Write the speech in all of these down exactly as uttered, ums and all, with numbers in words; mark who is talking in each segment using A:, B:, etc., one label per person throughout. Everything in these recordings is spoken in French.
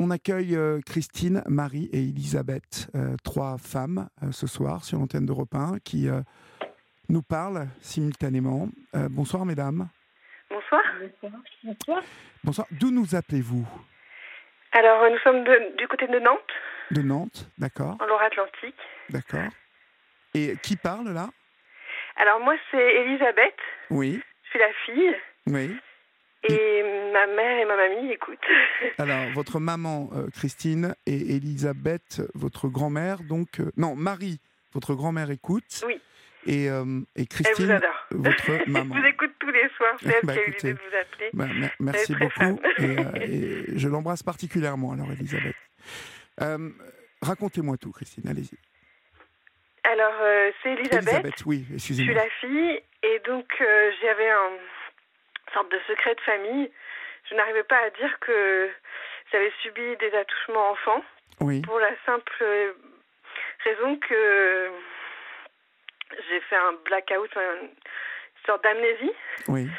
A: on accueille euh, Christine, Marie et Elisabeth, euh, trois femmes euh, ce soir sur l'antenne d'Europe un qui euh, nous parlent simultanément. Euh, bonsoir mesdames.
B: Bonsoir.
C: Bonsoir.
A: Bonsoir. D'où nous appelez-vous?
B: Alors, euh, nous sommes de- du côté de Nantes,
A: De Nantes, d'accord,
B: en Loire-Atlantique.
A: d'accord. Et qui parle là?
B: Alors, moi, c'est Elisabeth.
A: Oui,
B: Je suis la fille.
A: oui.
B: Et ma mère et ma mamie écoutent.
A: Alors, votre maman, euh, Christine, et Elisabeth, votre grand-mère, donc... euh, non, Marie, votre grand-mère écoute.
B: Oui.
A: Et, euh, et
B: Elle vous
A: Christine,
B: adore.
A: votre maman.
B: Elle vous écoute tous les soirs. C'est elle
A: Bah,
B: qui a eu
A: écoutez,
B: l'idée de vous appeler.
A: Bah, mer- merci
B: très
A: beaucoup.
B: fan.
A: Et, euh, et je l'embrasse particulièrement, alors, Elisabeth. Euh, racontez-moi tout, Christine, allez-y.
B: Alors, euh, c'est Elisabeth.
A: Elisabeth, oui,
B: Je suis
A: excusez-moi.
B: la fille. Et donc, euh, j'avais un une sorte de secret de famille. Je n'arrivais pas à dire que j'avais subi des attouchements enfants.
A: Oui,
B: Pour la simple raison que j'ai fait un blackout, une sorte d'amnésie.
A: oui,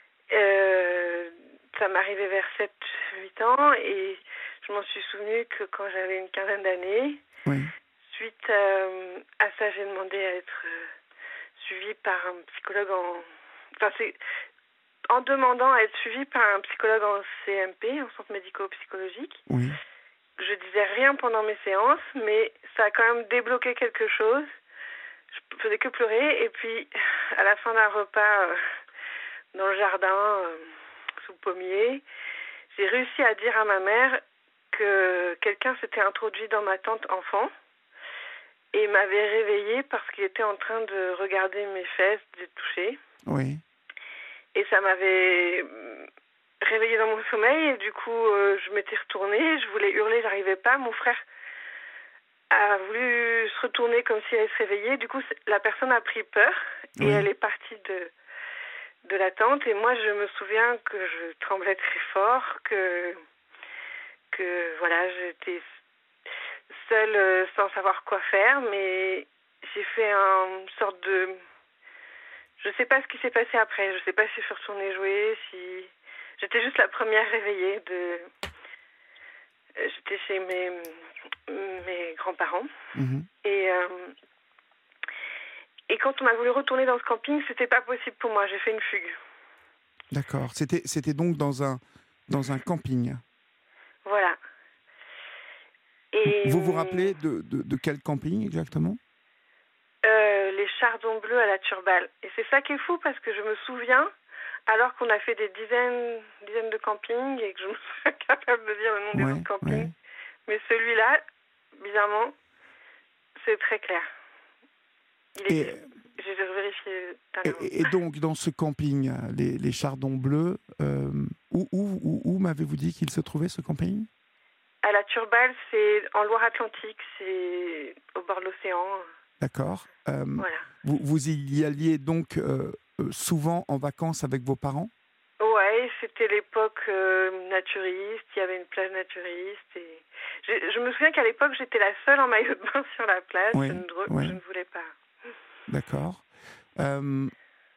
B: Euh, ça m'arrivait vers sept huit ans et je m'en suis souvenue que quand j'avais une quinzaine d'années,
A: oui,
B: suite euh, à ça, j'ai demandé à être euh, suivie par un psychologue en... Enfin, c'est en demandant à être suivie par un psychologue en C M P, en centre médico-psychologique.
A: oui.
B: Je disais rien pendant mes séances, mais ça a quand même débloqué quelque chose. Je faisais que pleurer. Et puis, à la fin d'un repas euh, dans le jardin, euh, sous le pommier, j'ai réussi à dire à ma mère que quelqu'un s'était introduit dans ma tente enfant et m'avait réveillée parce qu'il était en train de regarder mes fesses, de les toucher.
A: Oui,
B: Et ça m'avait réveillée dans mon sommeil et du coup euh, je m'étais retournée, je voulais hurler, j'arrivais pas. Mon frère a voulu se retourner comme si elle se réveillait. Du coup la personne a pris peur et
A: oui.
B: elle est partie de de la tente. Et moi je me souviens que je tremblais très fort, que que voilà j'étais seule euh, sans savoir quoi faire, mais j'ai fait une sorte de... Je sais pas ce qui s'est passé après. Je sais pas si je suis retournée jouer, si... J'étais juste la première réveillée de... J'étais chez mes, mes grands-parents.
A: Mhm.
B: Et, euh... Et quand on a voulu retourner dans ce camping, c'était pas possible pour moi. J'ai fait une fugue.
A: D'accord. C'était, c'était donc dans un, dans un camping.
B: Voilà. Et
A: Vous vous rappelez de, de, de quel camping exactement?
B: euh, les Chardons Bleus à la Turballe. Et c'est ça qui est fou parce que je me souviens, alors qu'on a fait des dizaines, dizaines de campings et que je me suis incapable de dire le nom des
A: Ouais,
B: autres campings.
A: ouais.
B: Mais celui-là, bizarrement, c'est très clair. Il
A: Et,
B: est... J'ai vérifié dernièrement.
A: et, et donc, dans ce camping, les, les Chardons Bleus, euh, où, où, où, où m'avez-vous dit qu'il se trouvait, ce camping?
B: À la Turballe, c'est en Loire-Atlantique, c'est au bord de l'océan.
A: D'accord. Euh,
B: Voilà.
A: vous, vous y alliez donc euh, souvent en vacances avec vos parents?
B: Ouais, c'était l'époque euh, naturiste, il y avait une plage naturiste. Et... Je, je me souviens qu'à l'époque, j'étais la seule en maillot de bain sur la plage.
A: Oui,
B: je, ne,
A: oui.
B: je ne voulais pas.
A: D'accord. Euh,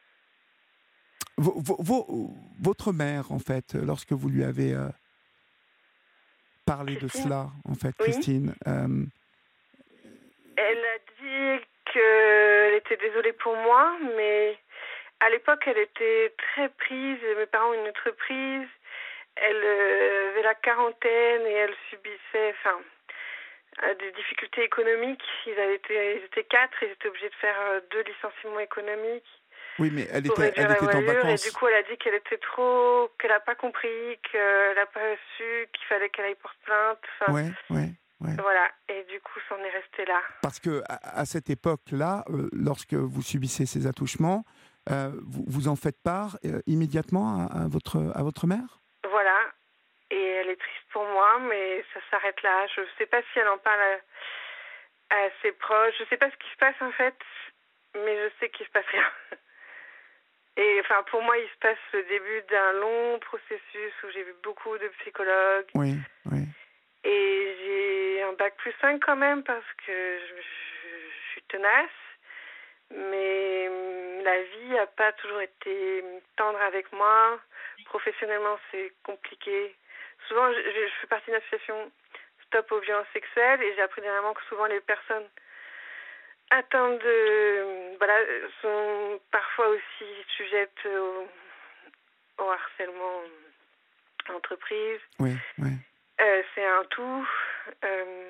A: vo- vo- vo- votre mère, en fait, lorsque vous lui avez euh, parlé
B: Christine?
A: de cela, en fait,
B: Oui.
A: Christine, euh,
B: Elle a dit qu'elle était désolée pour moi, mais à l'époque, elle était très prise. Mes parents ont une entreprise. Elle euh, avait la quarantaine et elle subissait enfin, euh, des difficultés économiques. Ils, avaient été, ils étaient quatre, ils étaient obligés de faire euh, deux licenciements économiques
A: oui, mais elle
B: pour
A: était,
B: réduire
A: elle
B: la
A: était en
B: voilure. Et
A: vacances.
B: du coup, elle a dit qu'elle était trop... qu'elle n'a pas compris, qu'elle n'a pas su, qu'il fallait qu'elle aille porter plainte. Enfin,
A: Ouais, ouais, ouais.
B: voilà. Et du coup, c'en est resté là.
A: Parce que à, à cette époque-là, euh, lorsque vous subissez ces attouchements, euh, vous, vous en faites part euh, immédiatement à, à votre, à votre mère?
B: Voilà. Et elle est triste pour moi, mais ça s'arrête là. Je ne sais pas si elle en parle à, à ses proches. Je ne sais pas ce qui se passe en fait, mais je sais qu'il ne se passe rien. Et enfin, pour moi, il se passe le début d'un long processus où j'ai vu beaucoup de psychologues.
A: Oui, oui.
B: Et j'ai un bac plus cinq quand même parce que je, je, je suis tenace. Mais la vie n'a pas toujours été tendre avec moi. Professionnellement, c'est compliqué. souvent, je, je fais partie d'une association Stop aux violences sexuelles et j'ai appris dernièrement que souvent les personnes atteintes de, voilà, sont parfois aussi sujettes au, au harcèlement en entreprise.
A: Oui, oui.
B: Euh, c'est un tout. Euh,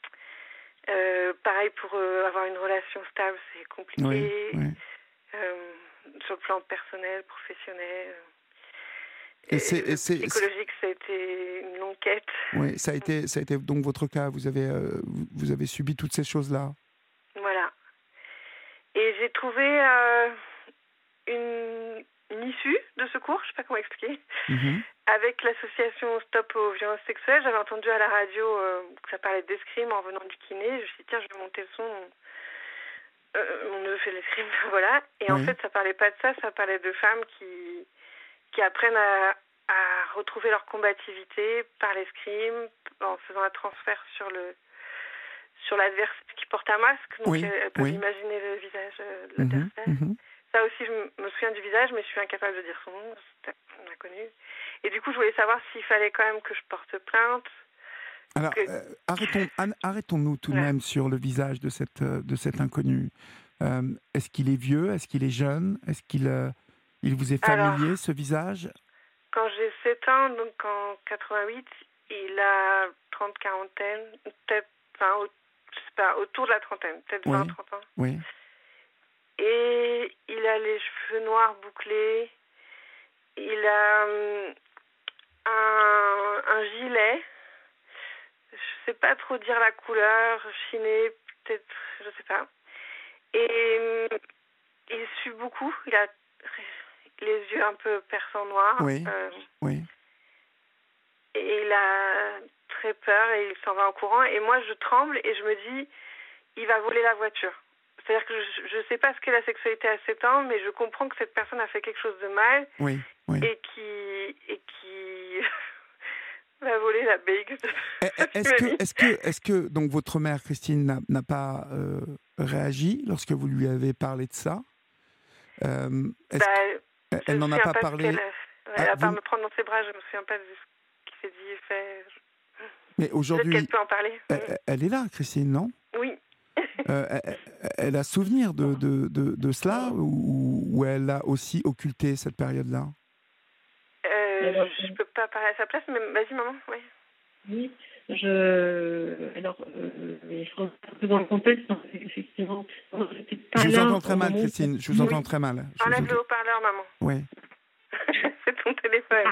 B: euh, pareil pour euh, avoir une relation stable, c'est compliqué.
A: Oui, oui.
B: Euh, sur le plan personnel, professionnel.
A: Et c'est,
B: et
A: et c'est,
B: psychologique, ça a été une longue quête.
A: Oui, ça a été, ça a été donc votre cas. Vous avez, euh, vous avez subi toutes ces choses-là.
B: Voilà. Et j'ai trouvé euh, une, une issue de secours, je ne sais pas comment expliquer, mm-hmm. avec l'association Stop aux violences sexuelles. J'avais entendu à la radio euh, que ça parlait d'escrime en venant du kiné. Je me suis dit, tiens, je vais monter le son. Euh, mon neveu fait l'escrime, voilà. Et oui. En fait, ça parlait pas de ça, ça parlait de femmes qui, qui apprennent à, à retrouver leur combativité par l'escrime, en faisant un transfert sur le sur l'adversaire qui porte un masque. Donc, oui. elles peuvent oui. imaginer le visage de l'adversaire. Mmh, mmh. Ça aussi, je me souviens du visage, mais je suis incapable de dire son nom, c'est inconnu. Et du coup, je voulais savoir s'il fallait quand même que je porte plainte.
A: Alors, que... euh, arrêtons, Anne, arrêtons-nous tout de ouais. même sur le visage de, cette, de cet inconnu. Euh, est-ce qu'il est vieux? Est-ce qu'il est jeune? Est-ce qu'il euh, il vous est familier, alors, ce visage?
B: Quand j'ai sept ans, donc en quatre-vingt-huit, il a trente, quarantaine, peut-être, enfin, au, je sais pas, autour de la trentaine, peut-être oui. vingt, trente ans.
A: Oui.
B: Et il a les cheveux noirs bouclés. Il a hum, un, un gilet. Je sais pas trop dire la couleur, chiné, peut-être, je sais pas. Et hum, il sue beaucoup. Il a les yeux un peu perçants noirs.
A: Oui. Euh, oui.
B: Et il a très peur et il s'en va en courant. Et moi, je tremble et je me dis, il va voler la voiture. C'est-à-dire que je ne sais pas ce qu'est la sexualité à sept ans, mais je comprends que cette personne a fait quelque chose de mal.
A: Oui, oui.
B: Et qui, et qui va voler la B X.
A: Est-ce que, est-ce que, est-ce que donc votre mère Christine n'a, n'a pas euh, réagi lorsque vous lui avez parlé de ça? euh,
B: bah,
A: Elle n'en a pas, pas parlé.
B: Elle, elle ah, a pas vous... me prendre dans ses bras. Je me souviens pas de ce qui s'est dit et fait.
A: Mais aujourd'hui,
B: peut-être qu'elle peut en parler.
A: Elle, elle est là, Christine, non?
B: Oui.
A: euh, elle, elle a souvenir de, de, de, de cela ou, ou elle a aussi occulté cette période-là?
B: euh, Je ne peux pas parler à sa place, mais vas-y, maman. Oui.
C: Oui. Je. Alors, euh, il faut un peu dans le contexte, effectivement.
A: Je vous entends très mal, Christine. Je vous entends très mal.
B: Enlève le haut-parleur, maman.
A: Oui.
B: C'est ton téléphone.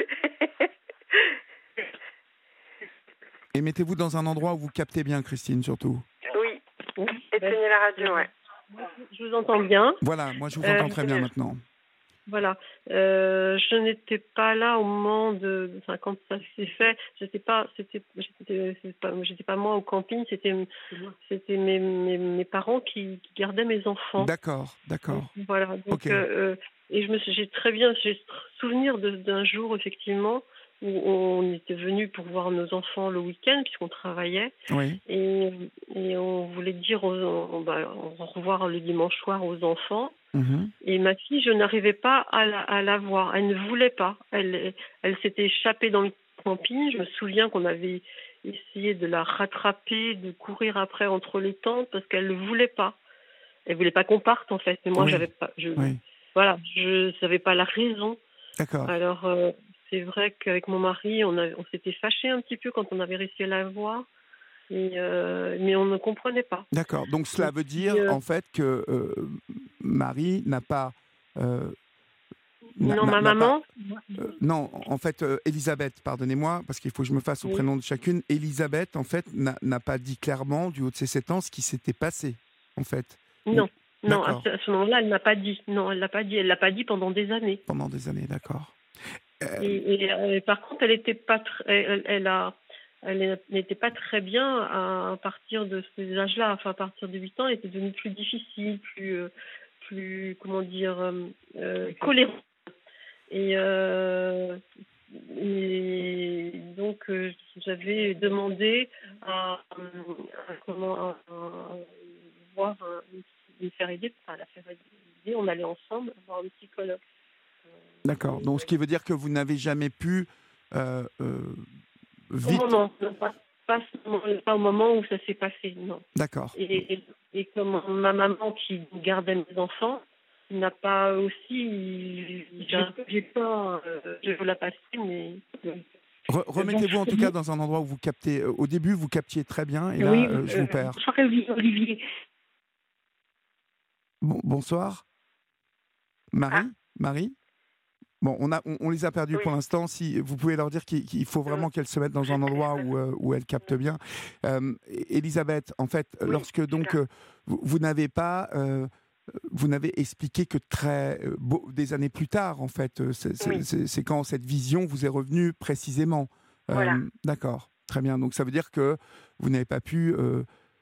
A: Et mettez-vous dans un endroit où vous captez bien, Christine, surtout.
B: Oui. Éteignez la radio, ouais.
C: Je vous entends bien.
A: Voilà, moi je vous entends euh, très bien maintenant.
C: Voilà. Euh, je n'étais pas là au moment de, enfin, quand ça s'est fait. J'étais pas, c'était, j'étais, c'était pas, j'étais pas moi au camping. C'était, c'était mes, mes, mes parents qui, qui gardaient mes enfants.
A: D'accord, d'accord.
C: Voilà. Donc, okay. euh, et je me suis, j'ai très bien, j'ai souvenir de, d'un jour effectivement où on était venus pour voir nos enfants le week-end puisqu'on travaillait.
A: Oui.
C: Et, et on voulait dire aux, on, bah, au revoir le dimanche soir aux enfants. Mmh. Et ma fille, je n'arrivais pas à la, à la voir. Elle ne voulait pas. Elle, elle s'était échappée dans le camping. Je me souviens qu'on avait essayé de la rattraper, de courir après entre les tentes parce qu'elle ne voulait pas. Elle ne voulait pas qu'on parte en fait. Mais moi, oui. j'avais pas. Je,
A: oui.
C: Voilà, je ne savais pas la raison.
A: D'accord.
C: Alors, euh, c'est vrai qu'avec mon mari, on, a, on s'était fâchés un petit peu quand on avait réussi à la voir. Et euh, mais on ne comprenait pas.
A: D'accord. Donc cela veut dire euh, en fait que euh, Marie n'a pas. Euh,
C: n'a, non, n'a, ma n'a maman.
A: Pas, euh, non, en fait, euh, Elisabeth, pardonnez-moi, parce qu'il faut que je me fasse au oui. prénom de chacune. Elisabeth, en fait, n'a, n'a pas dit clairement du haut de ses sept ans ce qui s'était passé, en fait.
C: Non, oui. non. À ce, à ce moment-là, elle n'a pas dit. Non, elle l'a pas dit. Elle l'a pas dit pendant des années.
A: Pendant des années, d'accord.
C: Euh... Et, et euh, par contre, elle était pas. Tr- elle, elle a. Elle n'était pas très bien à partir de ces âges-là. Enfin, à partir de huit ans, elle était devenue plus difficile, plus, euh, plus comment dire, euh, colérante. Et, euh, et donc, euh, j'avais demandé à, à, comment, à, à voir un, une faire aider, enfin, la faire aider. On allait ensemble voir un psychologue.
A: D'accord. Donc, ce qui veut dire que vous n'avez jamais pu euh, euh,
C: Au
A: vite...
C: moment, non, pas, pas, pas au moment où ça s'est passé, non.
A: D'accord.
C: Et, et, et comme ma maman qui gardait mes enfants n'a pas aussi, j'ai un peu j'ai peur, euh, je veux la passer, mais...
A: Re- remettez-vous en tout cas dans un endroit où vous captez. Euh, au début, vous captiez très bien, et là,
C: oui,
A: euh, je
C: euh,
A: vous perds.
C: bonsoir Olivier.
A: Bon, bonsoir. Marie,
B: Ah.
A: Marie. Bon, on, a, on, on les a perdus
B: Oui.
A: pour l'instant. Si vous pouvez leur dire qu'il, qu'il faut vraiment qu'elles se mettent dans un endroit où, euh, où elles captent bien. Euh, Elisabeth, en fait,
B: Oui,
A: lorsque donc euh, vous, vous n'avez pas, euh, vous n'avez expliqué que très euh, beau, des années plus tard, en fait, euh, c'est, c'est,
B: oui.
A: c'est, c'est quand cette vision vous est revenue précisément. Euh,
B: Voilà.
A: D'accord, très bien. Donc ça veut dire que vous n'avez pas pu euh,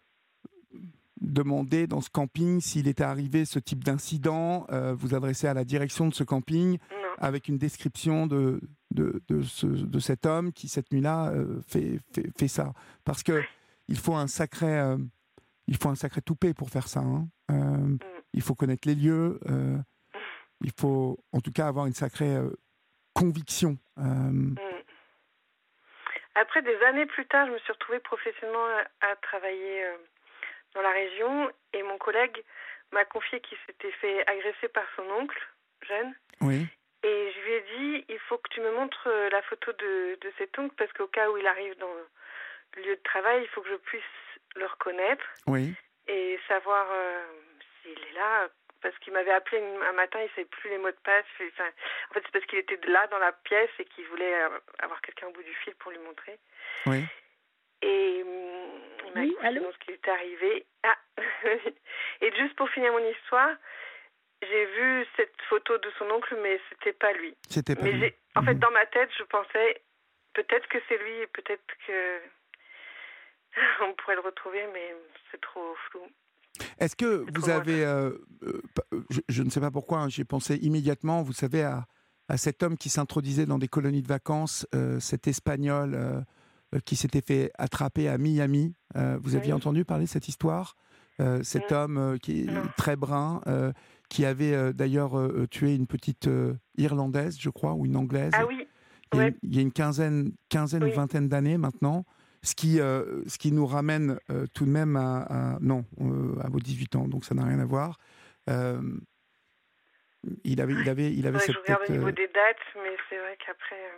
A: demander dans ce camping s'il était arrivé ce type d'incident, euh, vous adresser à la direction de ce camping
B: Non.
A: avec une description de, de, de, ce, de cet homme qui, cette nuit-là, euh, fait, fait, fait ça. Parce que il faut un sacré, euh, il faut un sacré toupet pour faire ça. Hein. Euh,
B: Mm.
A: il faut connaître les lieux. Euh, il faut, en tout cas, avoir une sacrée euh, conviction. Euh,
B: Mm. Après, des années plus tard, je me suis retrouvée professionnellement à, à travailler euh, dans la région et mon collègue m'a confié qu'il s'était fait agresser par son oncle, jeune.
A: oui.
B: Et je lui ai dit, il faut que tu me montres euh, la photo de, de cet oncle parce qu'au cas où il arrive dans le lieu de travail, il faut que je puisse le reconnaître
A: Oui.
B: et savoir euh, s'il est là. Parce qu'il m'avait appelé un matin, il ne savait plus les mots de passe. Enfin, en fait, c'est parce qu'il était là dans la pièce et qu'il voulait avoir quelqu'un au bout du fil pour lui montrer.
A: Oui.
B: Et hum, il m'a
C: Oui,
B: expliqué ce qui lui était arrivé. Ah. Et juste pour finir mon histoire, j'ai vu cette photo de son oncle, mais c'était pas lui.
A: C'était pas
B: mais
A: lui.
B: J'ai, en
A: mmh.
B: fait, dans ma tête, je pensais peut-être que c'est lui et peut-être que on pourrait le retrouver, mais c'est trop flou.
A: Est-ce que vous avez, euh, euh, je, je ne sais pas pourquoi, hein, j'ai pensé immédiatement, vous savez, à, à cet homme qui s'introduisait dans des colonies de vacances, euh, cet Espagnol euh, qui s'était fait attraper à Miami. Euh, vous aviez
B: Oui.
A: entendu parler de cette histoire euh, Cet
B: mmh.
A: homme euh, qui est
B: Non.
A: très brun, euh, qui avait euh, d'ailleurs euh, tué une petite euh, Irlandaise, je crois, ou une Anglaise.
B: Ah oui.
A: Il y a,
B: Ouais.
A: une, il y a une quinzaine, quinzaine
B: oui.
A: ou vingtaine d'années maintenant. Ce qui, euh, ce qui nous ramène euh, tout de même à, à non, euh, à vos dix-huit ans, donc ça n'a rien à voir. Euh, il avait, il avait, il avait
B: Ouais,
A: cette
B: je regarde
A: tête.
B: au niveau
A: Euh...
B: des dates, mais c'est vrai qu'après, euh,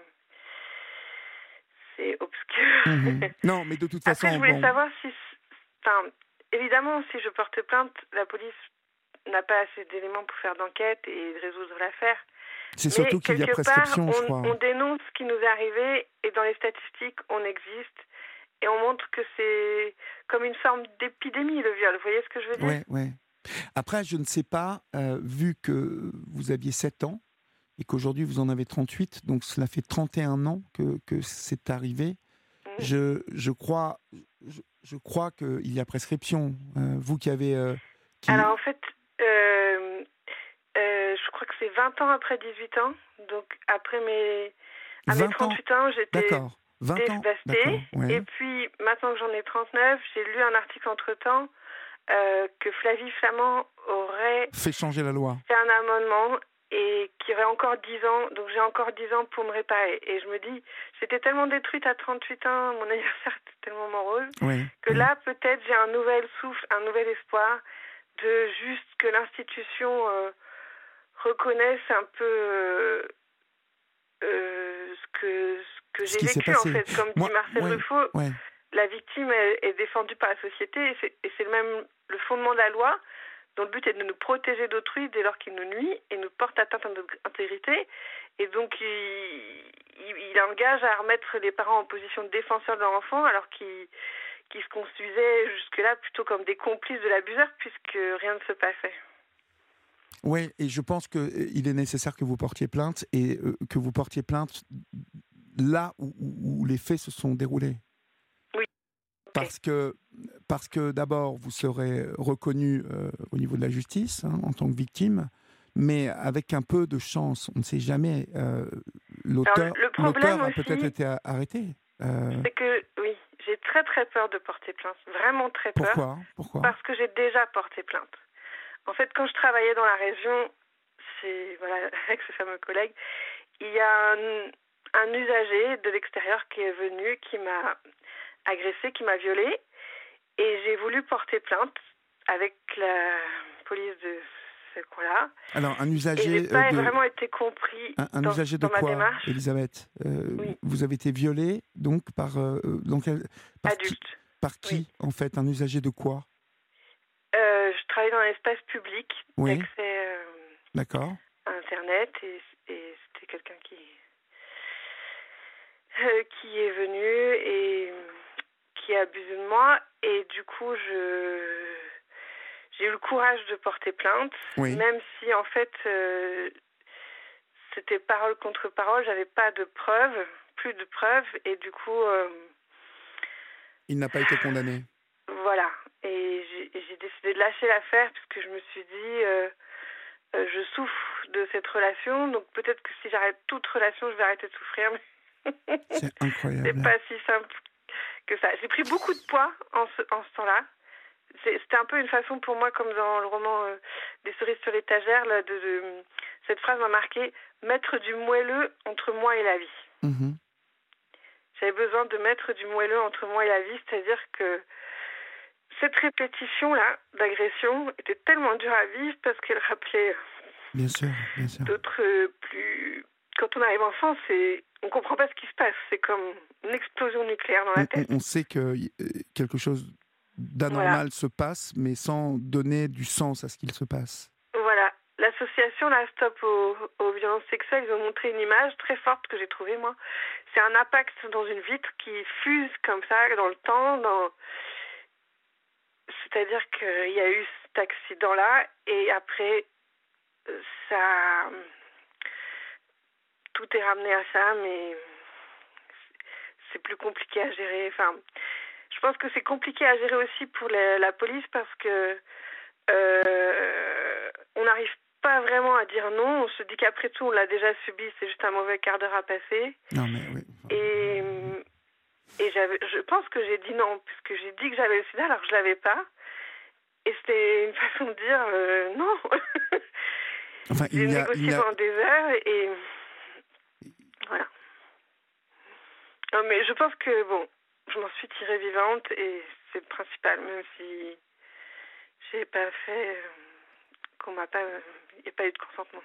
B: c'est obscur.
A: Mmh. Non, mais de toute façon,
B: Après, je voulais
A: bon...
B: savoir si, enfin, évidemment, si je porte plainte, la police n'a pas assez d'éléments pour faire d'enquête et résoudre l'affaire.
A: C'est
B: Mais
A: surtout qu'il y a
B: quelque
A: prescription,
B: part,
A: je
B: on,
A: crois.
B: on dénonce ce qui nous est arrivé et dans les statistiques, on existe. Et on montre que c'est comme une forme d'épidémie, le viol. Vous voyez ce que je veux dire ?
A: Oui, oui. Après, je ne sais pas, euh, vu que vous aviez sept ans et qu'aujourd'hui vous en avez trente-huit, donc cela fait trente et un ans que, que c'est arrivé, mmh. je, je crois, je, je crois qu'il y a prescription. Euh, vous qui avez... Euh, qui...
B: Alors en fait, euh, euh, je crois que c'est vingt ans après dix-huit ans. Donc après mes, à mes trente-huit ans, ans j'étais...
A: D'accord. vingt ans,
B: dévastée.
A: Ouais.
B: Et puis, maintenant que j'en ai trente-neuf, j'ai lu un article entre-temps euh, que Flavie Flament aurait
A: fait changer la loi.
B: fait un amendement et qui aurait encore dix ans. Donc, j'ai encore dix ans pour me réparer. Et je me dis, j'étais tellement détruite à trente-huit ans, mon anniversaire était tellement morose,
A: oui,
B: que
A: oui.
B: là, peut-être, j'ai un nouvel souffle, un nouvel espoir de juste que l'institution euh, reconnaisse un peu... Euh, Euh, ce que, ce que
A: ce
B: j'ai vécu, en fait. Comme
A: Moi,
B: dit Marcel
A: ouais,
B: Ruffo,
A: ouais.
B: la victime est, est défendue par la société et c'est, et c'est le même le fondement de la loi, dont le but est de nous protéger d'autrui dès lors qu'il nous nuit et nous porte atteinte à notre intégrité. Et donc, il, il, il engage à remettre les parents en position de défenseur de leur enfant alors qu'ils, qu'ils se construisaient jusque-là plutôt comme des complices de l'abuseur puisque rien ne se passait.
A: Oui, et je pense qu'il est nécessaire que vous portiez plainte et euh, que vous portiez plainte là où, où, où les faits se sont déroulés.
B: Oui. Okay.
A: Parce que, parce que d'abord, vous serez reconnu euh, au niveau de la justice hein, en tant que victime, mais avec un peu de chance. On ne sait jamais. Euh, l'auteur,
B: Alors, le problème
A: l'auteur a
B: aussi,
A: peut-être été arrêté. Euh...
B: C'est que, oui, j'ai très très peur de porter plainte. Vraiment très peur.
A: Pourquoi Pourquoi
B: Parce que j'ai déjà porté plainte. En fait, quand je travaillais dans la région, c'est, voilà, avec ce fameux collègue, il y a un, un usager de l'extérieur qui est venu, qui m'a agressée, qui m'a violée. Et j'ai voulu porter plainte avec la police de ce coin-là.
A: Alors, un usager
B: et j'ai pas
A: euh, de...
B: vraiment été compris
A: un, un
B: dans,
A: usager de
B: dans ma
A: quoi,
B: démarche.
A: Elisabeth euh,
B: Oui.
A: Vous avez été violée, donc, par... Euh, dans quel... par
B: Adulte.
A: Qui, par qui
B: Oui.
A: en fait? Un usager de quoi?
B: euh, Je travaillais dans l'espace public
A: Oui.
B: d'accès euh,
A: D'accord.
B: à Internet. Et, et c'était quelqu'un qui... Euh, qui est venu et qui a abusé de moi. Et du coup, je... j'ai eu le courage de porter plainte,
A: Oui.
B: même si en fait euh, c'était parole contre parole, j'avais pas de preuves, plus de preuves, et du coup euh,
A: il n'a pas été condamné.
B: Voilà, et j'ai, j'ai décidé de lâcher l'affaire parce que je me suis dit euh, euh, je souffre de cette relation, donc peut-être que si j'arrête toute relation, je vais arrêter de souffrir.
A: C'est incroyable.
B: C'est pas si simple que ça. J'ai pris beaucoup de poids en ce, en ce temps-là. C'était un peu une façon pour moi, comme dans le roman euh, Des cerises sur l'étagère, là, de, de, cette phrase m'a marqué, mettre du moelleux entre moi et la vie.
A: Mmh.
B: J'avais besoin de mettre du moelleux entre moi et la vie, c'est-à-dire que cette répétition-là d'agression était tellement dure à vivre parce qu'elle rappelait
A: bien sûr, bien sûr.
B: d'autres euh, plus... Quand on arrive enfant, c'est... on comprend pas ce qui se passe. C'est comme une explosion nucléaire dans la
A: On,
B: tête.
A: on, on sait que euh, quelque chose d'anormal
B: Voilà.
A: se passe, mais sans donner du sens à ce qu'il se passe.
B: Voilà. L'association, la Stop aux, aux violences sexuelles, ils ont montré une image très forte que j'ai trouvée, moi. C'est un impact dans une vitre qui fuse comme ça, dans le temps. Dans... C'est-à-dire qu'il y a eu cet accident-là, et après, ça... Tout est ramené à ça, mais c'est plus compliqué à gérer. Enfin, je pense que c'est compliqué à gérer aussi pour la, la police parce que euh, on n'arrive pas vraiment à dire non. On se dit qu'après tout, on l'a déjà subi, c'est juste un mauvais quart d'heure à passer.
A: Non, mais oui.
B: Et, et j'avais, je pense que j'ai dit non, puisque j'ai dit que j'avais le sida alors que je l'avais pas. Et c'était une façon de dire euh, non.
A: Enfin,
B: j'ai
A: il y a,
B: négocié
A: il y a...
B: pendant des heures et voilà. Non, mais je pense que, bon, je m'en suis tirée vivante et c'est le principal, même si j'ai pas fait, euh, qu'on m'a pas, il n'y a pas eu de consentement.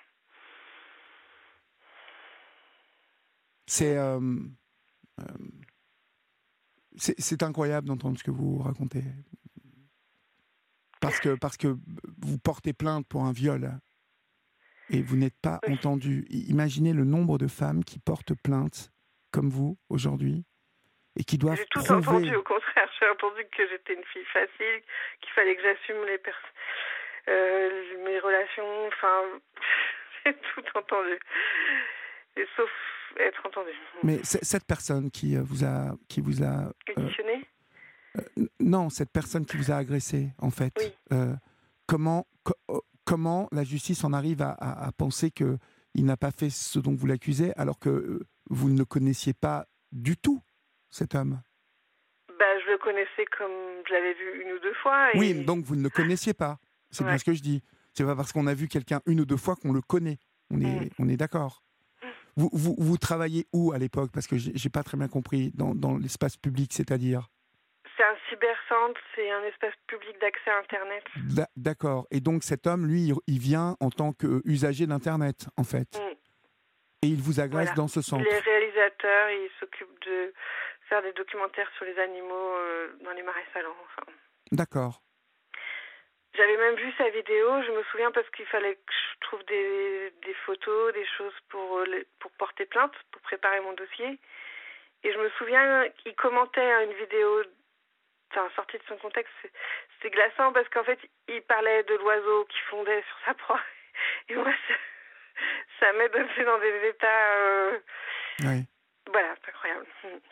A: C'est, euh, euh, c'est, c'est incroyable d'entendre ce que vous racontez. Parce que, parce que vous portez plainte pour un viol et vous n'êtes pas
B: Oui.
A: entendu. Imaginez le nombre de femmes qui portent plainte comme vous aujourd'hui et qui doivent
B: J'ai tout
A: prouver...
B: entendu, au contraire. J'ai entendu que j'étais une fille facile, qu'il fallait que j'assume les pers- euh, mes relations. Enfin, j'ai tout entendu. Et sauf être entendu.
A: Mais c- cette personne qui euh, vous a... Qui vous a euh,
B: Auditionné
A: euh, non, cette personne qui vous a agressé, en fait,
B: Oui.
A: euh, comment, co- comment la justice en arrive à, à, à penser qu'il n'a pas fait ce dont vous l'accusez, alors que euh, vous ne le connaissiez pas du tout, cet homme?
B: Bah, je le connaissais comme je l'avais vu une ou deux fois. Et...
A: Oui, donc vous ne le connaissiez pas. C'est
B: Ouais.
A: bien ce que je dis. C'est pas parce qu'on a vu quelqu'un une ou deux fois qu'on le connaît. On est,
B: Mm.
A: on est d'accord. Vous, vous, vous travaillez où à l'époque? Parce que j'ai, j'ai pas très bien compris. Dans, dans l'espace public, c'est-à-dire?
B: C'est un cybercentre, c'est un espace public d'accès à Internet.
A: D'a- D'accord. Et donc cet homme, lui, il- il vient en tant qu'usager d'Internet, en fait.
B: Mm.
A: Et il vous agresse
B: Voilà.
A: dans ce centre.
B: Il est réalisateur, il s'occupe de faire des documentaires sur les animaux euh, dans les marais salants. Enfin.
A: D'accord.
B: J'avais même vu sa vidéo, je me souviens, parce qu'il fallait que je trouve des, des photos, des choses pour, euh, les, pour porter plainte, pour préparer mon dossier. Et je me souviens qu'il commentait une vidéo, enfin, sortie de son contexte. C'était glaçant parce qu'en fait, il parlait de l'oiseau qui fondait sur sa proie. Et moi, ça, ça m'aide aussi dans des états... Euh...
A: Oui.
B: Voilà, c'est incroyable.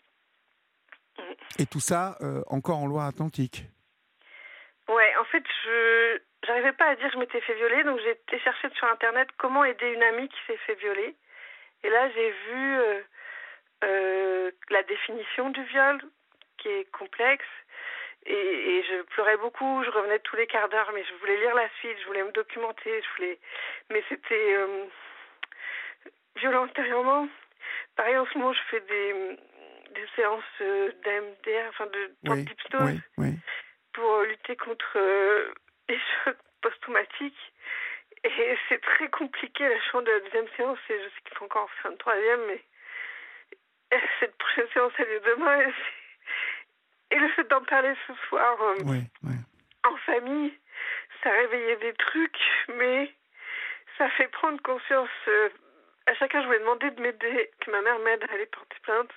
A: Et tout ça, euh, encore en Loire-Atlantique.
B: Ouais, en fait, je j'arrivais pas à dire que je m'étais fait violer, donc j'ai été chercher sur Internet comment aider une amie qui s'est fait violer. Et là, j'ai vu euh, euh, la définition du viol, qui est complexe. Et, et je pleurais beaucoup, je revenais tous les quarts d'heure, mais je voulais lire la suite, je voulais me documenter, je voulais... Mais c'était euh, violent intérieurement, pareil, en ce moment, je fais des, des séances d'A M D R, enfin de
A: Oui,
B: d'hypnose,
A: oui, oui.
B: pour lutter contre euh, les chocs post-traumatiques. Et c'est très compliqué, la chambre de la deuxième séance, et je sais qu'il faut encore en faire une troisième, mais cette prochaine séance, elle est demain. Et, et le fait d'en parler ce soir euh,
A: Oui, oui.
B: en famille, ça réveillait des trucs, mais ça fait prendre conscience. Euh, à chacun, je voulais demander de m'aider, que ma mère m'aide à aller porter plainte.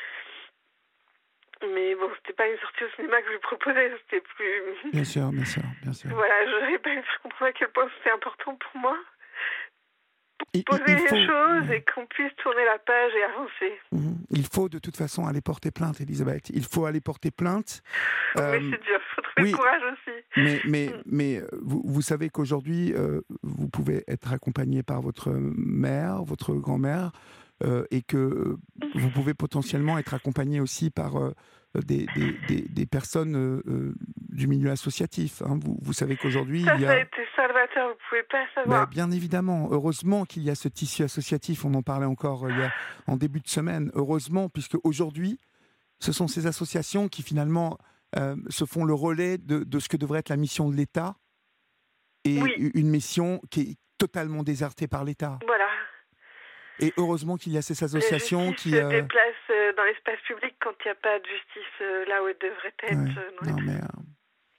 B: Mais bon, c'était pas une sortie au cinéma que je lui proposais, c'était plus...
A: Bien sûr, bien sûr, bien sûr.
B: Voilà, je n'avais pas fait comprendre à quel point c'était important pour moi.
A: Il,
B: Poser
A: il, il
B: les
A: faut,
B: choses
A: ouais.
B: et qu'on puisse tourner la page et avancer.
A: Mmh. Il faut de toute façon aller porter plainte, Elisabeth. Il faut aller porter plainte.
B: Euh, mais c'est dur, il faut trouver
A: oui,
B: le courage aussi.
A: Mais, mais, mais vous, vous savez qu'aujourd'hui, euh, vous pouvez être accompagné par votre mère, votre grand-mère, euh, et que vous pouvez potentiellement être accompagné aussi par euh, des, des, des, des personnes euh, du milieu associatif. Hein. Vous, vous savez qu'aujourd'hui,
B: ça,
A: il y a...
B: Ça a été salvateur, vous ne pouvez pas savoir.
A: Mais bien évidemment, heureusement qu'il y a ce tissu associatif, on en parlait encore euh, il y a, en début de semaine, heureusement, puisque aujourd'hui, ce sont ces associations qui finalement euh, se font le relais de, de ce que devrait être la mission de l'État, et
B: oui.
A: une mission qui est totalement désertée par l'État.
B: Voilà.
A: Et heureusement qu'il y a ces associations
B: la justice
A: qui...
B: se
A: euh...
B: déplace dans l'espace public quand il n'y a pas de justice là où elle devrait être.
A: Ouais,
B: dans
A: non, mais, euh...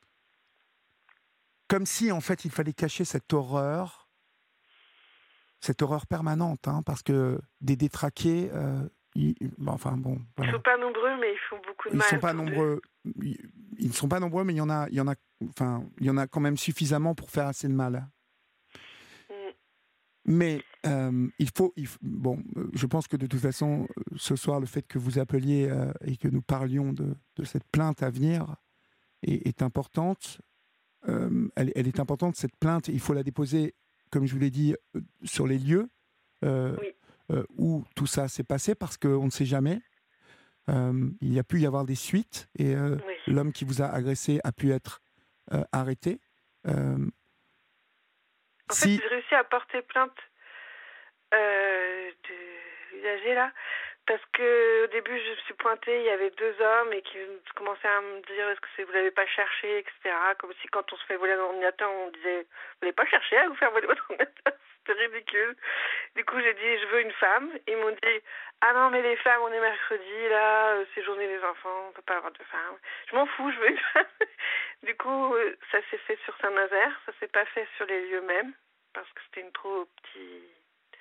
A: Comme si, en fait, il fallait cacher cette horreur, cette horreur permanente, hein, parce que des détraqués... Euh... Ils... Enfin, bon, voilà.
B: Ils ne sont pas nombreux, mais ils font beaucoup de
A: ils
B: mal.
A: Sont pas nombreux. Ils... ils ne sont pas nombreux, mais il y en a, il y en a, enfin, il y en a quand même suffisamment pour faire assez de mal.
B: Mm.
A: Mais euh, il faut, il faut, bon, je pense que de toute façon, ce soir, le fait que vous appeliez euh, et que nous parlions de, de cette plainte à venir est, est importante. Euh, elle, elle est importante, cette plainte. Il faut la déposer, comme je vous l'ai dit, sur les lieux euh,
B: oui.
A: euh, où tout ça s'est passé, parce qu'on ne sait jamais. Euh, il y a pu y avoir des suites, et euh,
B: oui.
A: l'homme qui vous a agressé a pu être euh, arrêté. Euh,
B: En
A: si...
B: fait, j'ai réussi à porter plainte euh, de l'usager là, parce que au début je me suis pointée, il y avait deux hommes et qui commençaient à me dire est-ce que c'est, vous l'avez pas cherché, et cetera. Comme si quand on se fait voler un ordinateur, on disait vous l'avez pas cherché à vous faire voler votre ordinateur. C'était ridicule. Du coup j'ai dit je veux une femme. Ils m'ont dit ah non mais les femmes on est mercredi là, c'est journée des enfants, on peut pas avoir de femmes. Je m'en fous, je veux une femme. Du coup ça s'est fait sur Saint-Nazaire, ça s'est pas fait sur les lieux mêmes parce que c'était une trop petite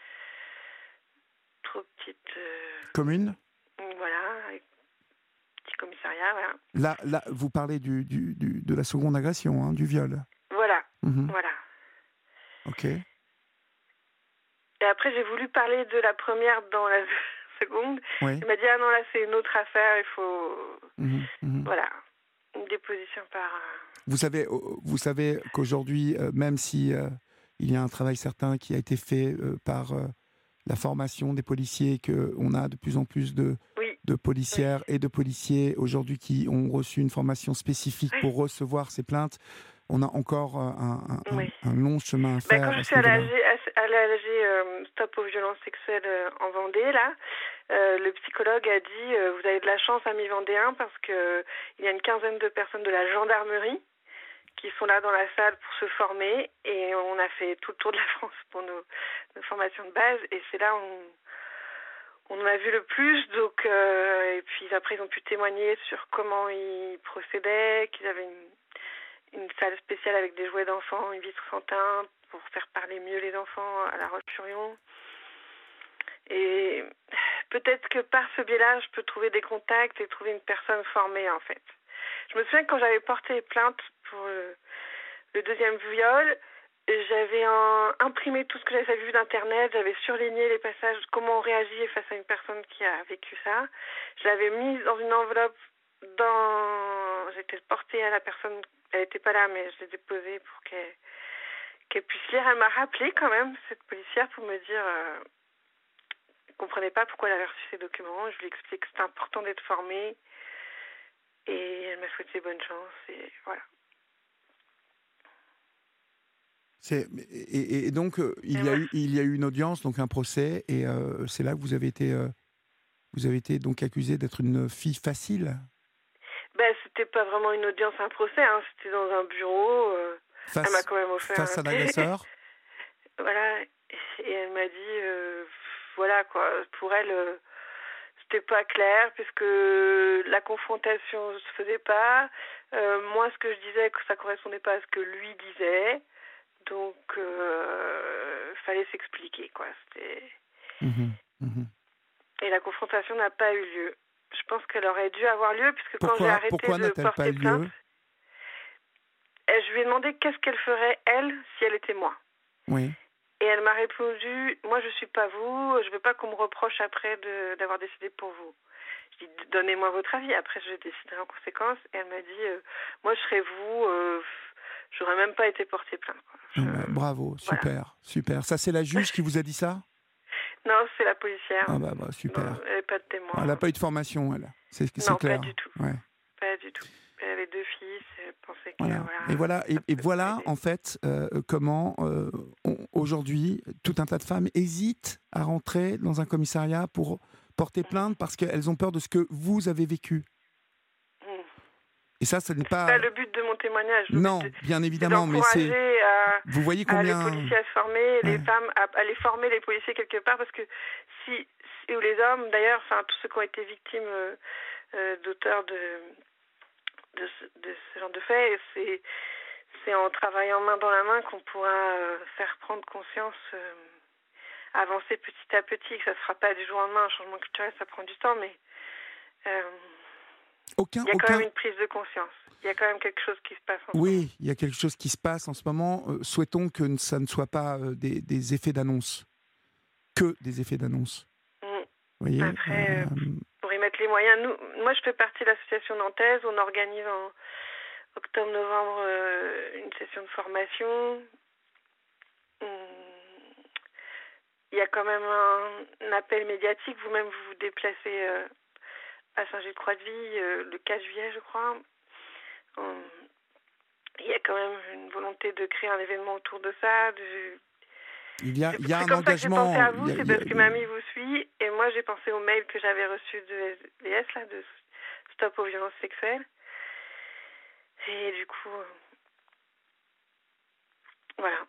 B: trop petite euh...
A: commune.
B: Voilà, avec petit commissariat, voilà.
A: Là, là, vous parlez du, du, du, de la seconde agression, hein, du viol.
B: Voilà,
A: mmh.
B: voilà.
A: Ok.
B: Et après, j'ai voulu parler de la première dans la seconde.
A: Oui.
B: Il m'a dit, ah non, là, c'est une autre affaire, il faut...
A: Mmh, mmh.
B: Voilà, une déposition par...
A: Vous savez, vous savez qu'aujourd'hui, euh, même si euh, il y a un travail certain qui a été fait euh, par euh, la formation des policiers, qu'on a de plus en plus de...
B: Oui.
A: de policières oui. et de policiers aujourd'hui qui ont reçu une formation spécifique oui. pour recevoir ces plaintes. On a encore un, un,
B: oui.
A: un, un long chemin à faire.
B: Bah, quand je suis à l'A G, à l'A G euh, Stop aux violences sexuelles euh, en Vendée, là, euh, le psychologue a dit euh, vous avez de la chance, amis vendéens, parce que il y a une quinzaine de personnes de la gendarmerie qui sont là dans la salle pour se former, et on a fait tout le tour de la France pour nos, nos formations de base, et c'est là où on, on en a vu le plus. Donc, euh, et puis après ils ont pu témoigner sur comment ils procédaient, qu'ils avaient une une salle spéciale avec des jouets d'enfants, une vitre sans teinte, pour faire parler mieux les enfants à La Roche-sur-Yon. Et peut-être que par ce biais-là, je peux trouver des contacts et trouver une personne formée, en fait. Je me souviens que quand j'avais porté plainte pour le, le deuxième viol, j'avais en, imprimé tout ce que j'avais vu d'Internet, j'avais surligné les passages, comment on réagit face à une personne qui a vécu ça. Je l'avais mis dans une enveloppe, dans... j'étais portée à la personne. Elle n'était pas là, mais je l'ai déposée pour qu'elle, qu'elle puisse lire. Elle m'a rappelé quand même, cette policière, pour me dire euh, qu'elle ne comprenait pas pourquoi elle avait reçu ces documents. Je lui ai expliqué que c'était important d'être formée. Et elle m'a souhaité bonne chance. Et voilà.
A: C'est, et, et donc, euh, il, y a eu, il y a eu une audience, donc un procès, et euh, c'est là que vous avez été euh, Vous avez été donc accusée d'être une fille facile.
B: Ben, c'était pas vraiment une audience, un procès, hein. C'était dans un bureau. Euh,
A: face,
B: elle m'a quand même offert
A: face
B: un
A: à l'agresseur.
B: Voilà, et elle m'a dit, euh, voilà quoi, pour elle, euh, c'était pas clair puisque la confrontation se faisait pas. Euh, moi, ce que je disais, que ça correspondait pas à ce que lui disait, donc euh, fallait s'expliquer quoi. C'était.
A: Mmh, mmh.
B: Et la confrontation n'a pas eu lieu. Je pense qu'elle aurait dû avoir lieu, puisque
A: Pourquoi,
B: quand j'ai arrêté
A: pourquoi
B: de porter plainte, je lui ai demandé qu'est-ce qu'elle ferait, elle, si elle était moi.
A: Oui.
B: Et elle m'a répondu, moi je suis pas vous, je veux pas qu'on me reproche après de, d'avoir décidé pour vous. Je dis, donnez-moi votre avis, après je déciderai en conséquence. Et elle m'a dit, euh, moi je serais vous, euh, j'aurais même pas été portée plainte. Je...
A: Bah, bravo, super, voilà. super. Ça c'est la juge qui vous a dit ça?
B: Non, c'est la policière.
A: Ah bah, bah super.
B: Non, elle n'a pas de témoin.
A: Elle n'a pas eu de formation, elle. C'est, c'est
B: non,
A: clair.
B: pas du tout.
A: Ouais.
B: Pas du tout. Elle avait deux filles, elle pensait que...
A: Voilà.
B: Voilà,
A: et voilà, et, et voilà en fait, euh, comment euh, on, aujourd'hui, tout un tas de femmes hésitent à rentrer dans un commissariat pour porter plainte parce qu'elles ont peur de ce que vous avez vécu. Mmh. Et ça, ce n'est pas...
B: C'est pas le but de mon témoignage.
A: Non,
B: de,
A: bien évidemment,
B: c'est
A: mais c'est...
B: À,
A: vous voyez combien...
B: à les policiers à se former,
A: ouais.
B: les femmes à, à les former, les policiers quelque part, parce que si... si ou les hommes, d'ailleurs, enfin, tous ceux qui ont été victimes euh, euh, d'auteurs de... De ce, de ce genre de fait, c'est, c'est en travaillant main dans la main qu'on pourra euh, faire prendre conscience, euh, avancer petit à petit, que ça ne se fera pas du jour au lendemain. Un changement culturel, ça prend du temps, mais euh,
A: aucun,
B: il y a
A: aucun...
B: quand même une prise de conscience. Il y a quand même quelque chose qui se passe en ce moment.
A: Oui, il y a quelque chose qui se passe en ce moment. Euh, souhaitons que ça ne soit pas euh, des, des effets d'annonce, que des effets d'annonce.
B: Mmh.
A: Vous voyez,
B: après...
A: euh...
B: pour y mettre les moyens. Nous, moi, je fais partie de l'association nantaise. On organise en octobre-novembre euh, une session de formation. Il y a quand même un, un appel médiatique. Vous-même, vous vous déplacez euh, à Saint-Gilles-Croix-de-Vie euh, le quatre juillet, je crois. Hum, il y a quand même une volonté de créer un événement autour de ça. De,
A: Il y a, il y a
B: c'est
A: un
B: comme
A: engagement.
B: Ça que j'ai pensé à vous,
A: a,
B: c'est parce a, que mamie vous suit, et moi j'ai pensé au mail que j'avais reçu de S V S, là, de Stop aux violences sexuelles. Et du coup, euh, voilà.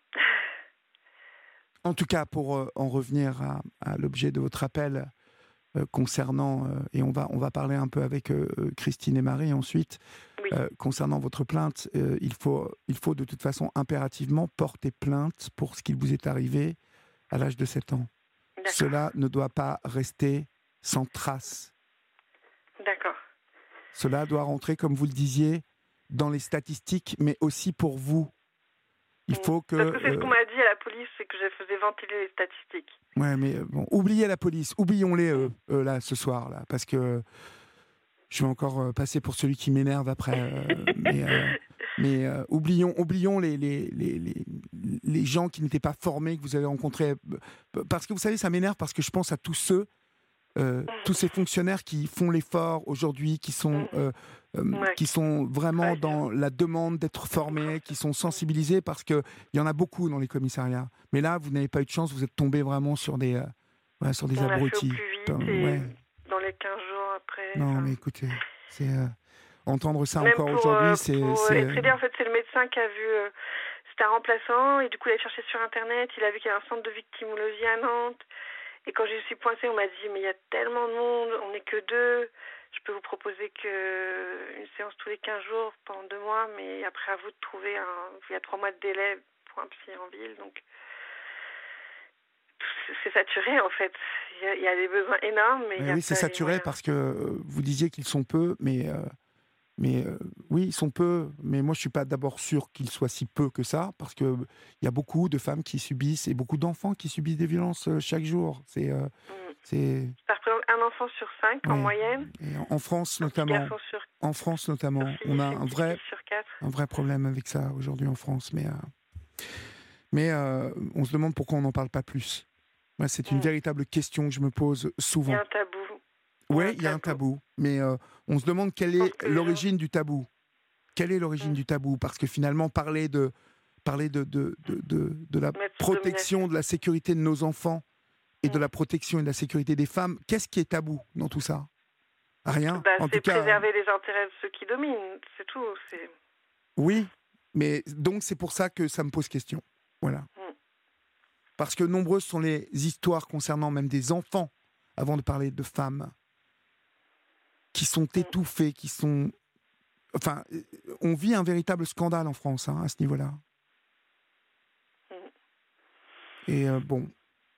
A: En tout cas, pour euh, en revenir à, à l'objet de votre appel euh, concernant, euh, et on va, on va parler un peu avec euh, Christine et Marie ensuite, oui. euh, concernant votre plainte, euh, il, faut, il faut de toute façon impérativement porter plainte pour ce qui vous est arrivé à l'âge de sept ans. D'accord. Cela ne doit pas rester sans trace.
B: D'accord.
A: Cela doit rentrer, comme vous le disiez, dans les statistiques, mais aussi pour vous. Il faut que...
B: Parce que c'est
A: euh,
B: ce qu'on m'a dit à la police, c'est que je faisais ventiler les statistiques.
A: Ouais, mais bon, oubliez la police, oublions-les eux, eux là, ce soir, là, parce que je vais encore euh, passer pour celui qui m'énerve après. Euh, mais euh, mais euh, oublions, oublions les, les, les, les, les gens qui n'étaient pas formés, que vous avez rencontrés. Parce que vous savez, ça m'énerve parce que je pense à tous ceux, euh, tous ces fonctionnaires qui font l'effort aujourd'hui, qui sont... Euh, Euh, ouais. qui sont vraiment dans la demande d'être formés, qui sont sensibilisés, parce qu'il y en a beaucoup dans les commissariats. Mais là, vous n'avez pas eu de chance, vous êtes tombé vraiment sur des, euh, ouais, sur des
B: on
A: abrutis.
B: A fait au plus vite dans, ouais. dans les quinze jours après.
A: Non,
B: enfin...
A: mais écoutez, c'est, euh, entendre ça
B: Même
A: encore
B: pour,
A: aujourd'hui,
B: euh,
A: c'est...
B: Pour
A: c'est
B: être aidé, en fait, c'est le médecin qui a vu... Euh, c'était un remplaçant, et du coup, il a cherché sur Internet, il a vu qu'il y avait un centre de victimologie à Nantes. Et quand je suis pointée, on m'a dit, mais il y a tellement de monde, on n'est que deux... Je peux vous proposer que une séance tous les quinze jours pendant deux mois, mais après à vous de trouver un... Il y a trois mois de délai pour un psy en ville, donc c'est saturé en fait. Il y a, il y a des besoins énormes, mais, mais il y a
A: oui, c'est saturé parce que euh, vous disiez qu'ils sont peu, mais euh, mais euh, oui, ils sont peu. Mais moi, je suis pas d'abord sûr qu'ils soient si peu que ça, parce que il y a beaucoup de femmes qui subissent et beaucoup d'enfants qui subissent des violences euh, chaque jour. C'est euh, mm. c'est
B: ça représente un enfant sur cinq ouais. en moyenne.
A: Et en, en France notamment.
B: Sur...
A: En France notamment,
B: six,
A: on a un vrai un vrai problème avec ça aujourd'hui en France, mais euh, mais euh, on se demande pourquoi on n'en parle pas plus. Ouais, c'est une mm. véritable question que je me pose souvent.
B: Il y a un tabou.
A: Oui, il y a un tabou, mais euh, on se demande quelle est l'origine du tabou. Quelle est l'origine mmh. du tabou? Parce que finalement, parler de, parler de, de, de, de, de la
B: Mettre
A: protection, de la sécurité de nos enfants, et de la protection et de la sécurité des femmes. Qu'est-ce qui est tabou dans tout ça? Rien.
B: Bah,
A: en
B: c'est
A: tout cas,
B: préserver les intérêts de ceux qui dominent, c'est tout. C'est...
A: Oui, mais donc c'est pour ça que ça me pose question. Voilà. Mm. Parce que nombreuses sont les histoires concernant même des enfants, avant de parler de femmes, qui sont mm. étouffées, qui sont... Enfin, on vit un véritable scandale en France, hein, à ce niveau-là. Mm. Et euh, bon...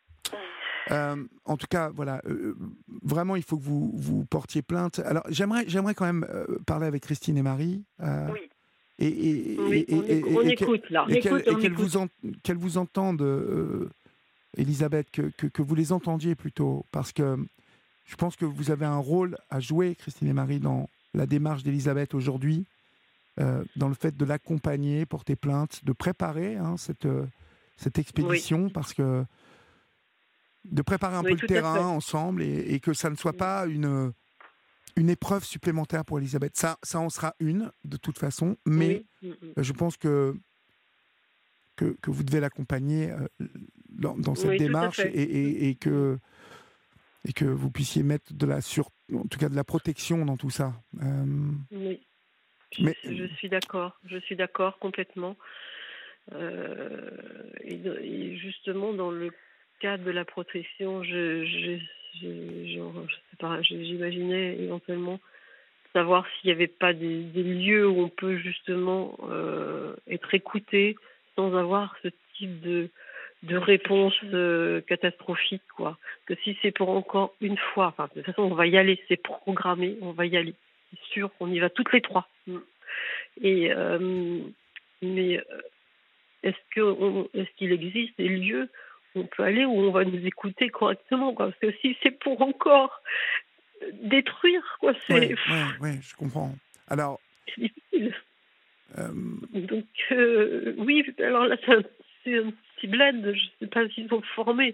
A: Euh, en tout cas, voilà, euh, vraiment, il faut que vous, vous portiez plainte. Alors, j'aimerais, j'aimerais quand même euh, parler avec Christine et Marie. Euh,
B: oui.
A: Et, et,
C: oui,
A: et,
C: on,
A: et,
C: écoute, on
A: et,
C: écoute, là.
A: Et,
C: écoute,
A: qu'elle,
C: on
A: et qu'elle,
C: écoute.
A: vous en, qu'elle vous entende, euh, Elisabeth, que, que, que vous les entendiez plutôt. Parce que je pense que vous avez un rôle à jouer, Christine et Marie, dans la démarche d'Elisabeth aujourd'hui, euh, dans le fait de l'accompagner, porter plainte, de préparer hein, cette, cette expédition, oui. parce que de préparer un oui, peu le terrain ensemble et, et que ça ne soit pas une, une épreuve supplémentaire pour Elisabeth. Ça, ça en sera une, de toute façon, mais oui. je pense que, que, que vous devez l'accompagner euh, dans, dans cette
C: oui,
A: démarche et, et, et, que, et que vous puissiez mettre de la sur, en tout cas de la protection dans tout ça. Euh,
C: oui, je,
A: mais,
C: je suis d'accord, je suis d'accord complètement. Euh, et, et justement, dans le cadre de la protection, je, je, je, genre, je sais pas, j'imaginais éventuellement savoir s'il n'y avait pas des, des lieux où on peut justement euh, être écouté sans avoir ce type de, de réponse euh, catastrophique, quoi. Que si c'est pour encore une fois, enfin, de toute façon, on va y aller, c'est programmé, on va y aller. C'est sûr, on y va toutes les trois. Et, euh, mais est-ce, que on, est-ce qu'il existe des lieux où on peut aller où on va nous écouter correctement, quoi? Parce que si c'est pour encore détruire, quoi, c'est...
A: Oui, ouais, ouais, je comprends. Alors...
C: C'est difficile.
A: Euh...
C: Donc, euh, oui, alors là, c'est un, c'est un petit bled, je ne sais pas s'ils sont formés.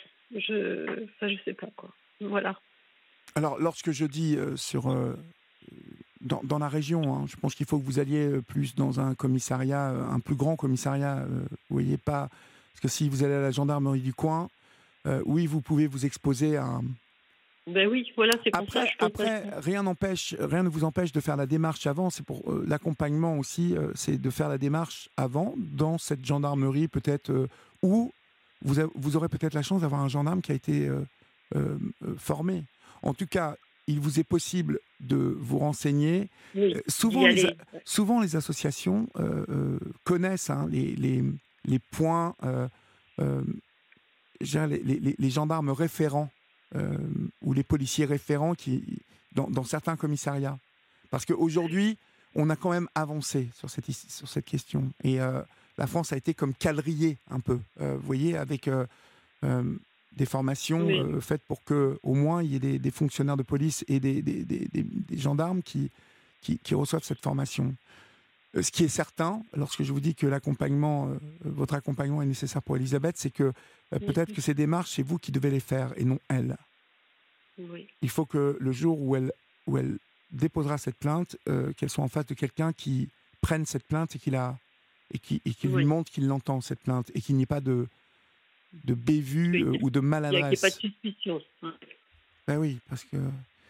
C: Je... Enfin, je ne sais pas, quoi. Voilà.
A: Alors, lorsque je dis euh, sur... Euh, dans, dans la région, hein, je pense qu'il faut que vous alliez plus dans un commissariat, un plus grand commissariat, euh, vous voyez pas... Parce que si vous allez à la gendarmerie du coin, euh, oui, vous pouvez vous exposer à... Un...
C: Ben oui, voilà, c'est pour
A: après,
C: ça. Je
A: après, rien n'empêche, rien ne vous empêche de faire la démarche avant. C'est pour euh, l'accompagnement aussi, euh, c'est de faire la démarche avant dans cette gendarmerie peut-être euh, où vous, a, vous aurez peut-être la chance d'avoir un gendarme qui a été euh, euh, formé. En tout cas, il vous est possible de vous renseigner.
C: Oui,
A: euh, souvent, les, souvent, les associations euh, euh, connaissent hein, les, les, les points, euh, euh, les, les, les gendarmes référents. Euh, ou les policiers référents qui, dans, dans certains commissariats. Parce qu'aujourd'hui, on a quand même avancé sur cette, sur cette question. Et euh, la France a été comme quadrillée un peu, euh, vous voyez, avec euh, euh, des formations oui. euh, faites pour qu'au moins il y ait des, des fonctionnaires de police et des, des, des, des, des gendarmes qui, qui, qui reçoivent cette formation. Euh, ce qui est certain, lorsque je vous dis que l'accompagnement, euh, votre accompagnement est nécessaire pour Elisabeth, c'est que euh, peut-être que ces démarches, c'est vous qui devez les faire et non elle.
C: Oui.
A: Il faut que le jour où elle, où elle déposera cette plainte, euh, qu'elle soit en face de quelqu'un qui prenne cette plainte et qui, la, et qui, et qui oui. lui montre qu'il l'entend, cette plainte, et qu'il n'y ait pas de, de bévue oui. euh, ou de maladresse.
C: Il n'y a pas de suspicion.
A: Ben oui, parce que...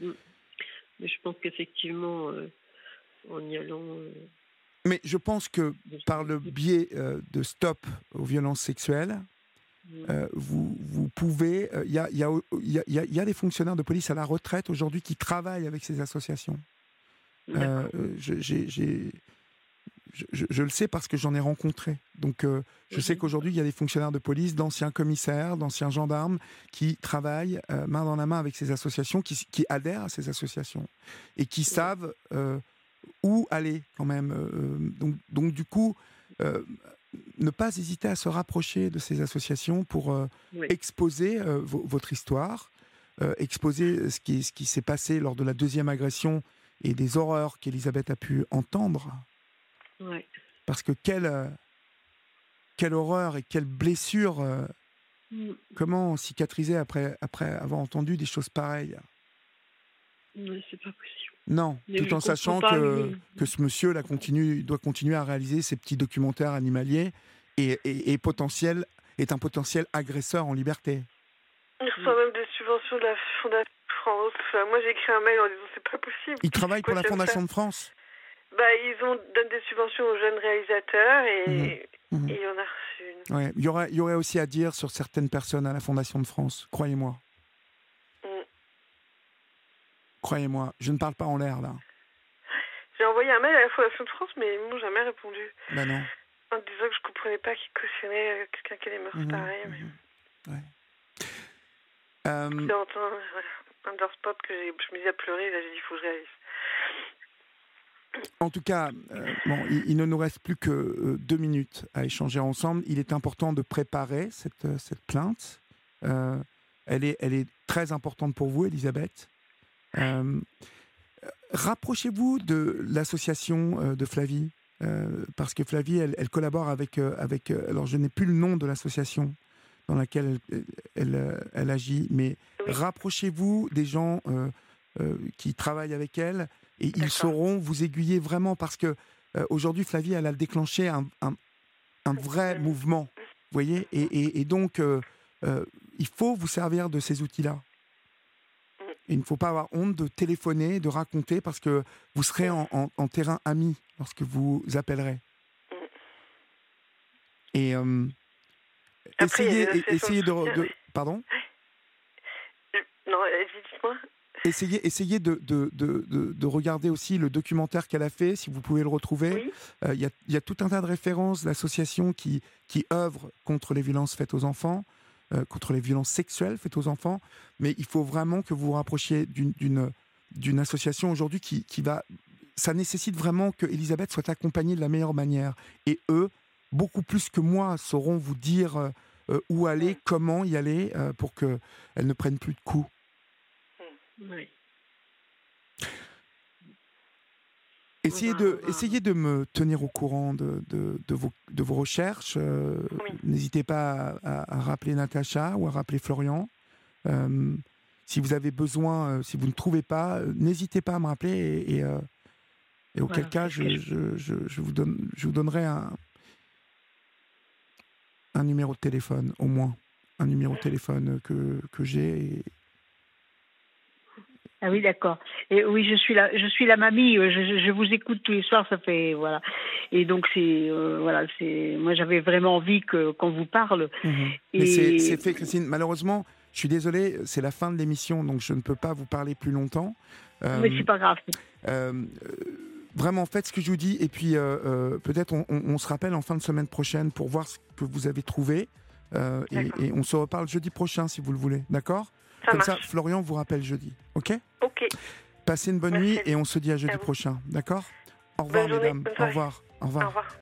C: Mais je pense qu'effectivement, euh, en y allant... Euh...
A: Mais je pense que par le biais euh, de Stop aux violences sexuelles, euh, vous, vous pouvez... Il y, a, y, a, y, a, y a des fonctionnaires de police à la retraite aujourd'hui qui travaillent avec ces associations. Euh, je, j'ai, j'ai, je, je, je le sais parce que j'en ai rencontré. Donc euh, je mmh. sais qu'aujourd'hui, il y a des fonctionnaires de police, d'anciens commissaires, d'anciens gendarmes qui travaillent euh, main dans la main avec ces associations, qui, qui adhèrent à ces associations et qui mmh. savent... Euh, où aller quand même. Euh, donc, donc du coup, euh, ne pas hésiter à se rapprocher de ces associations pour euh, oui. exposer euh, v- votre histoire, euh, exposer ce qui, ce qui s'est passé lors de la deuxième agression et des horreurs qu'Elisabeth a pu entendre.
C: Oui.
A: Parce que quelle, euh, quelle horreur et quelle blessure, euh, mm. comment cicatriser après, après avoir entendu des choses pareilles.
C: Mais c'est pas possible.
A: Non, mais tout en sachant que, le... que ce monsieur-là continue, doit continuer à réaliser ses petits documentaires animaliers et, et, et potentiel, est un potentiel agresseur en liberté.
B: Il reçoit même des subventions de la Fondation de France. Enfin, moi, j'ai écrit un mail en disant c'est pas possible.
A: Il travaille pour la Fondation de France?
B: Bah, ils ont, donnent des subventions aux jeunes réalisateurs et,
A: mmh. Mmh.
B: et il y en a reçu une.
A: Ouais. Il, y aurait, il y aurait aussi à dire sur certaines personnes à la Fondation de France, croyez-moi.
B: Mmh.
A: Croyez-moi, je ne parle pas en l'air là.
B: J'ai envoyé un mail à la Fondation de France, mais ils m'ont jamais répondu.
A: Ben non.
B: En disant que je comprenais pas qu'ils cautionnaient quelqu'un qui a des mœurs mmh. pareilles. Mais...
A: Mmh. Ouais. Euh...
B: J'ai entendu un Underspot que je me disais à pleurer, là j'ai dit il faut que je réalise.
A: En tout cas, euh, bon, il, il ne nous reste plus que euh, deux minutes à échanger ensemble. Il est important de préparer cette, euh, cette plainte. Euh, elle, est, elle est très importante pour vous, Elisabeth. Euh, rapprochez-vous de l'association euh, de Flavie, euh, parce que Flavie, elle, elle collabore avec, euh, avec... Alors, je n'ai plus le nom de l'association dans laquelle elle, elle, elle agit, mais oui. Rapprochez-vous des gens euh, euh, qui travaillent avec elle, et D'accord. Ils sauront vous aiguiller vraiment, parce que euh, aujourd'hui, Flavie, elle a déclenché un, un, un vrai mmh. mouvement, vous voyez, et, et, et donc, euh, euh, il faut vous servir de ces outils-là. Mmh. Il ne faut pas avoir honte de téléphoner, de raconter, parce que vous serez en, en, en terrain ami lorsque vous appellerez. Mmh. Et euh,
B: Après,
A: essayez, essayez de, de... Pardon ?
B: Non, dites-moi.
A: Essayez, essayez de, de, de, de, de regarder aussi le documentaire qu'elle a fait, si vous pouvez le retrouver. Il oui. euh, y, a, y a tout un tas de références d'associations qui, qui œuvrent contre les violences faites aux enfants, euh, contre les violences sexuelles faites aux enfants. Mais il faut vraiment que vous vous rapprochiez d'une, d'une, d'une association aujourd'hui qui, qui va... Ça nécessite vraiment que Elisabeth soit accompagnée de la meilleure manière. Et eux, beaucoup plus que moi, sauront vous dire euh, où aller, oui. comment y aller, euh, pour qu'elle ne prenne plus de coups.
C: Oui.
A: Essayez de, essayez de me tenir au courant de, de, de, vos, de vos recherches. Euh, oui. N'hésitez pas à, à, à rappeler Natacha ou à rappeler Florian. Euh, si vous avez besoin, euh, si vous ne trouvez pas, euh, n'hésitez pas à me rappeler. Et, et, euh, et auquel voilà, cas, je, je, je, je, vous donne, je vous donnerai un, un numéro de téléphone, au moins. Un numéro de téléphone que, que j'ai. Et,
D: Ah oui, d'accord. Et oui, je suis la, je suis la mamie. Je, je vous écoute tous les soirs. Ça fait voilà. Et donc c'est euh, voilà, c'est moi j'avais vraiment envie que qu'on vous parle.
A: Mmh. Et... Mais c'est, c'est fait, Christine. Malheureusement, je suis désolé, c'est la fin de l'émission, donc je ne peux pas vous parler plus longtemps.
D: Euh, Mais c'est pas grave.
A: Euh, vraiment, faites ce que je vous dis, et puis euh, euh, peut-être on, on, on se rappelle en fin de semaine prochaine pour voir ce que vous avez trouvé, euh, et, et on se reparle jeudi prochain si vous le voulez. D'accord ?
B: Ça
A: Comme
B: marche.
A: ça, Florian vous rappelle jeudi. Ok ?
B: Ok.
A: Passez une bonne
B: Merci.
A: nuit et on se dit à jeudi à prochain. D'accord ? Au revoir,
B: bonne
A: mesdames.
B: Journée,
A: Au revoir. Au revoir.
B: Au revoir.